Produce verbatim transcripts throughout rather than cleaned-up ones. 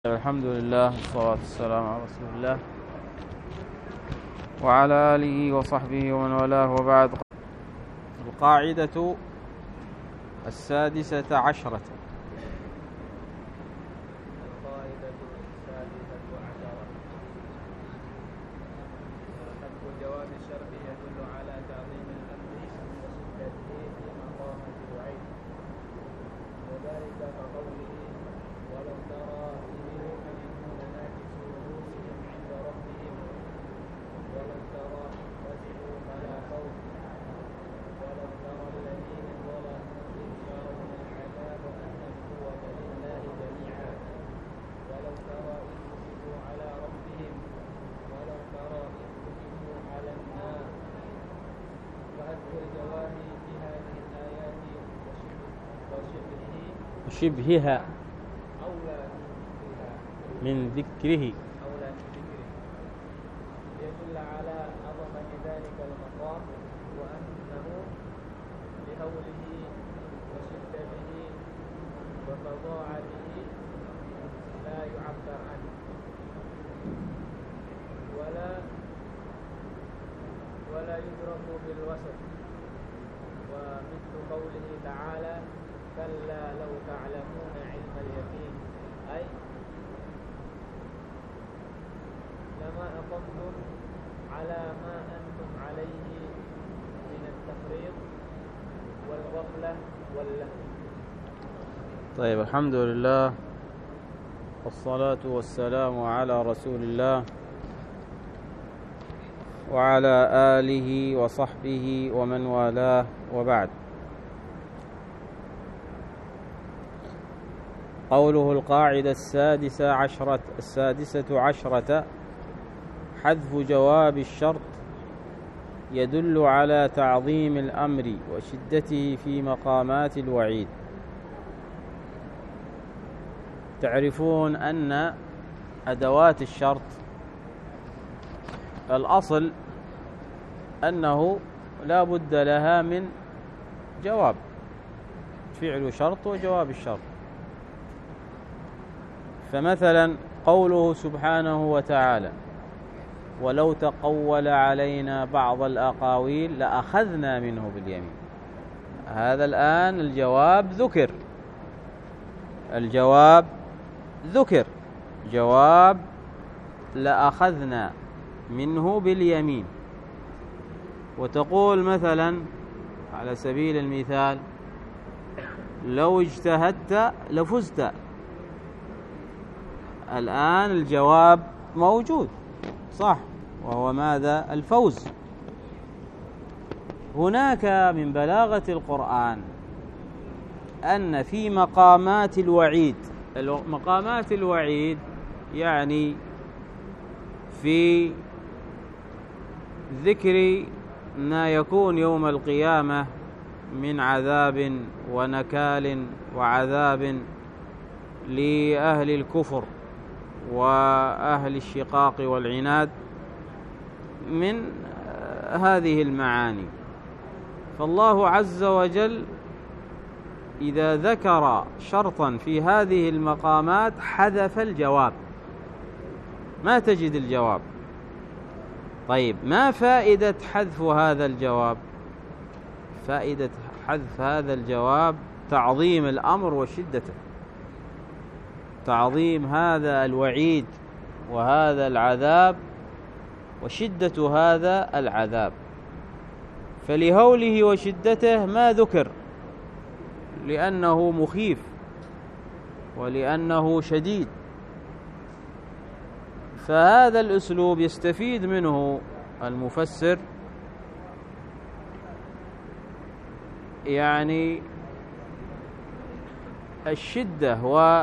الحمد لله والصلاة والسلام على رسول الله وعلى آله وصحبه ومن والاه، وبعد. القاعدة السادسة عشرة. القاعدة السادسة عشرة: حذف جواب الشرط يدل على تعظيم الأمر وشدته في مقامة الوعيد، وذلك كقوله: ولو ترى إذ المجرمون ناكسوا رؤوسهم عند ربهم ولو ترى إذ فزعوا فلا خوف ولو ترى الذين ظلموا إذ يرون العذاب أن القوة لله جميعا ولو ترى إذ وقفوا على ربهم ولو ترى إذ وقفوا على النار. وحذف الجواب في هذه الآيات وشبهه شبهها أولى من ذكره أولى من ذكره يدل على عظمة ذلك المقام وأنه لهوله وشدته وفظاعته لا يعبر عنه ولا ولا يدرك بالوصف. ومثل قوله تعالى: كلا لو تعلمون علم اليقين، أي لما أقمتم على ما أنتم عليه من التفريط والغفلة واللهو. طيب، الحمد لله والصلاة والسلام على رسول الله وعلى آله وصحبه ومن والاه، وبعد. قوله القاعدة السادسة عشرة السادسة عشرة: حذف جواب الشرط يدل على تعظيم الأمر وشدته في مقامات الوعيد. تعرفون أن أدوات الشرط الأصل أنه لا بد لها من جواب، فعل شرط وجواب الشرط. فمثلا قوله سبحانه وتعالى: ولو تقول علينا بعض الأقاويل لأخذنا منه باليمين. هذا الآن الجواب ذكر الجواب ذكر جواب لأخذنا منه باليمين. وتقول مثلا على سبيل المثال: لو اجتهدت لفزت. الآن الجواب موجود، صح، وهو ماذا؟ الفوز. هناك من بلاغة القرآن أن في مقامات الوعيد، مقامات الوعيد يعني في ذكر ما يكون يوم القيامة من عذاب ونكال وعذاب لأهل الكفر وأهل الشقاق والعناد، من هذه المعاني. فالله عز وجل إذا ذكر شرطا في هذه المقامات حذف الجواب، ما تجد الجواب. طيب، ما فائدة حذف هذا الجواب؟ فائدة حذف هذا الجواب تعظيم الأمر وشدته، تعظيم هذا الوعيد وهذا العذاب وشدة هذا العذاب. فلهوله وشدته ما ذكر لأنه مخيف ولأنه شديد. فهذا الأسلوب يستفيد منه المفسر، يعني الشدة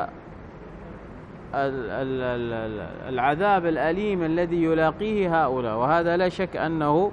والعذاب الأليم الذي يلاقيه هؤلاء. وهذا لا شك أنه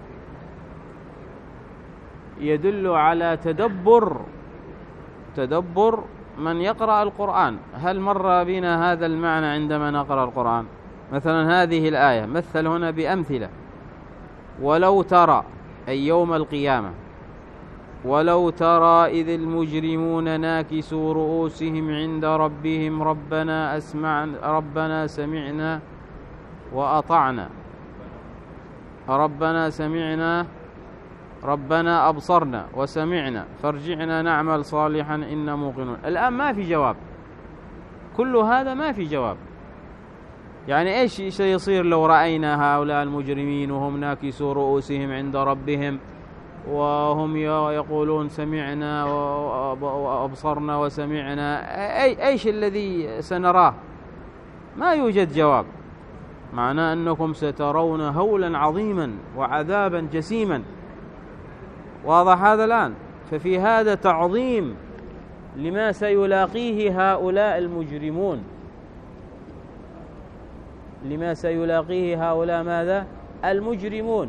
يدل على تدبر تدبر من يقرأ القرآن. هل مر بنا هذا المعنى عندما نقرأ القرآن؟ مثلا هذه الآية مثل هنا بأمثلة: ولو ترى، أي يوم القيامة، ولو ترى إذ المجرمون ناكسوا رؤوسهم عند ربهم ربنا أسمعنا ربنا سمعنا وأطعنا ربنا سمعنا ربنا أبصرنا وسمعنا فارجعنا نعمل صالحا إنا موقنون. الآن ما في جواب، كل هذا ما في جواب. يعني إيش سيصير لو رأينا هؤلاء المجرمين وهم ناكسوا رؤوسهم عند ربهم وهم يقولون سمعنا وأبصرنا وسمعنا؟ أي إيش الذي سنراه؟ ما يوجد جواب. معناه أنكم سترون هولا عظيما وعذابا جسيما. واضح هذا الآن؟ ففي هذا تعظيم لما سيلاقيه هؤلاء المجرمون، لما سيلاقيه هؤلاء ماذا؟ المجرمون.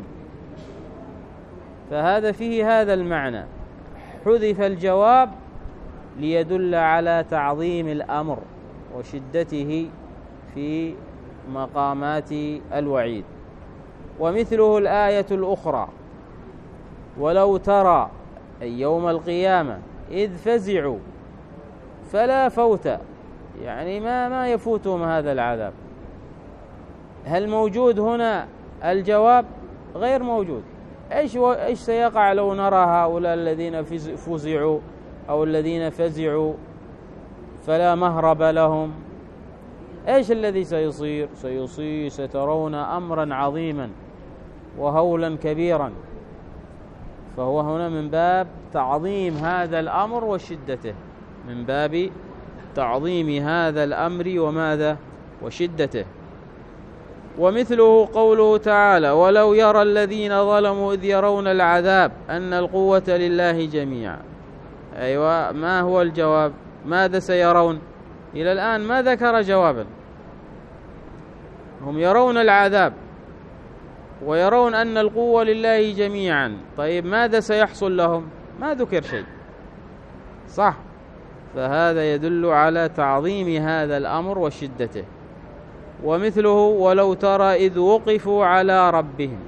فهذا فيه هذا المعنى، حذف الجواب ليدل على تعظيم الأمر وشدته في مقامات الوعيد. ومثله الآية الأخرى ولو ترى أي يوم القيامة إذ فزعوا فلا فوت، يعني ما ما يفوتهم هذا العذاب. هل موجود هنا الجواب؟ غير موجود. إيش إيش سيقع لو نرى هؤلاء الذين فزعوا أو الذين فزعوا فلا مهرب لهم؟ إيش الذي سيصير؟ سيصير سترون أمرا عظيما وهولا كبيرا. فهو هنا من باب تعظيم هذا الأمر وشدته، من باب تعظيم هذا الأمر وماذا؟ وشدته. ومثله قوله تعالى ولو يرى الذين ظلموا إذ يرون العذاب أن القوة لله جميعا. أيوة، ما هو الجواب؟ ماذا سيرون؟ إلى الآن ما ذكر جوابا. هم يرون العذاب ويرون أن القوة لله جميعا. طيب ماذا سيحصل لهم؟ ما ذكر شيء، صح؟ فهذا يدل على تعظيم هذا الأمر وشدته. ومثله ولو ترى إذ وقفوا على ربهم.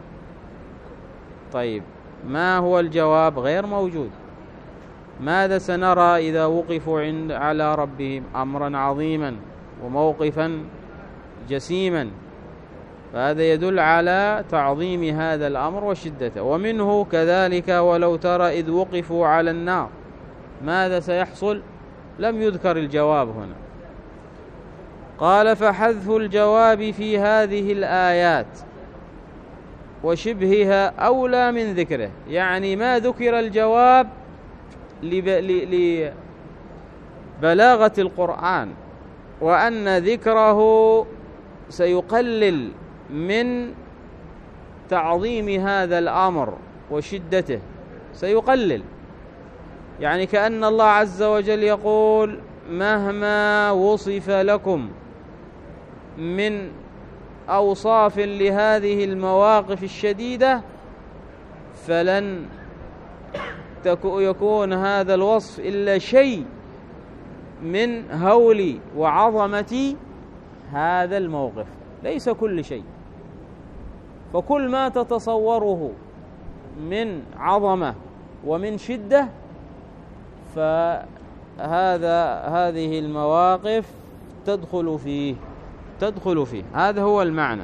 طيب ما هو الجواب؟ غير موجود. ماذا سنرى إذا وقفوا عند على ربهم؟ أمرا عظيما وموقفا جسيما. فهذا يدل على تعظيم هذا الأمر وشدته. ومنه كذلك ولو ترى إذ وقفوا على النار. ماذا سيحصل؟ لم يذكر الجواب هنا. قال فحذف الجواب في هذه الآيات وشبهها أولى من ذكره. يعني ما ذكر الجواب لبلاغة القرآن، وأن ذكره سيقلل من تعظيم هذا الأمر وشدته، سيقلل. يعني كأن الله عز وجل يقول مهما وصف لكم من أوصاف لهذه المواقف الشديدة فلن يكون هذا الوصف إلا شيء من هول وعظمة هذا الموقف، ليس كل شيء. فكل ما تتصوره من عظمة ومن شدة فهذا هذه المواقف تدخل فيه تدخل فيه هذا هو المعنى.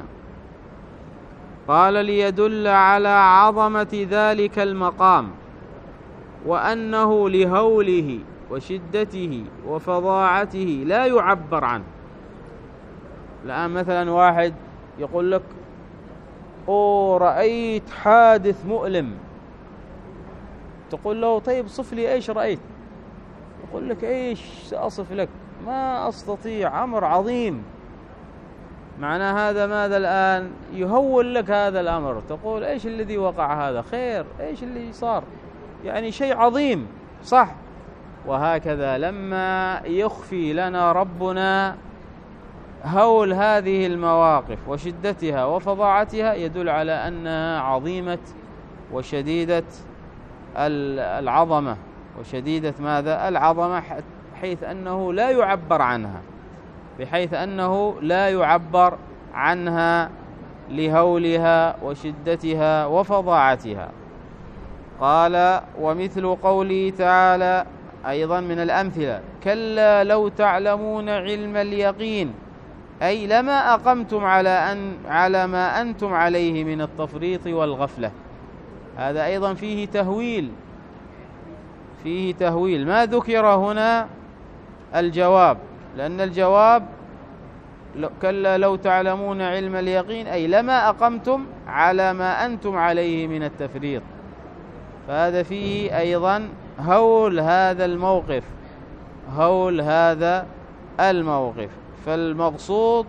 قال ليدل على عظمة ذلك المقام وأنه لهوله وشدته وفظاعته لا يعبر عنه. الآن مثلا واحد يقول لك أوه رأيت حادث مؤلم، تقول له طيب صف لي إيش رأيت؟ يقول لك إيش سأصف لك، ما أستطيع، أمر عظيم. معنى هذا ماذا الآن؟ يهول لك هذا الأمر، تقول إيش الذي وقع هذا؟ خير، إيش اللي صار؟ يعني شيء عظيم، صح؟ وهكذا لما يخفي لنا ربنا هول هذه المواقف وشدتها وفظاعتها يدل على أنها عظيمة وشديدة العظمة وشديدة ماذا؟ العظمة، حيث أنه لا يعبر عنها، بحيث أنه لا يعبر عنها لهولها وشدتها وفظاعتها. قال ومثل قوله تعالى أيضا من الأمثلة كلا لو تعلمون علم اليقين أي لما أقمتم على أن على ما أنتم عليه من التفريط والغفلة. هذا أيضا فيه تهويل فيه تهويل ما ذكر هنا الجواب، لأن الجواب كلا لو تعلمون علم اليقين أي لما أقمتم على ما أنتم عليه من التفريط، فهذا فيه أيضا هول هذا الموقف هول هذا الموقف. فالمقصود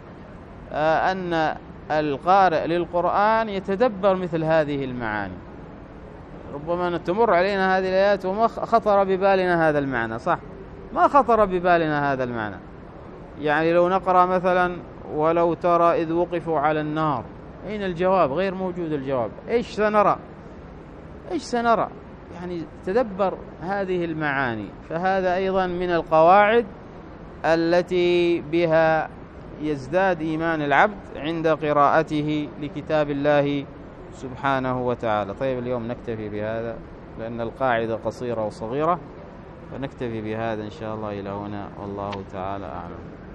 أن القارئ للقرآن يتدبر مثل هذه المعاني. ربما تمر علينا هذه الآيات وما خطر ببالنا هذا المعنى، صح؟ ما خطر ببالنا هذا المعنى. يعني لو نقرأ مثلا ولو ترى إذ وقفوا على النار، أين الجواب؟ غير موجود الجواب. إيش سنرى؟ إيش سنرى؟ يعني تدبر هذه المعاني. فهذا أيضا من القواعد التي بها يزداد إيمان العبد عند قراءته لكتاب الله سبحانه وتعالى. طيب اليوم نكتفي بهذا لأن القاعدة قصيرة وصغيرة، فنكتفي بهذا إن شاء الله إلى هنا، والله تعالى أعلم.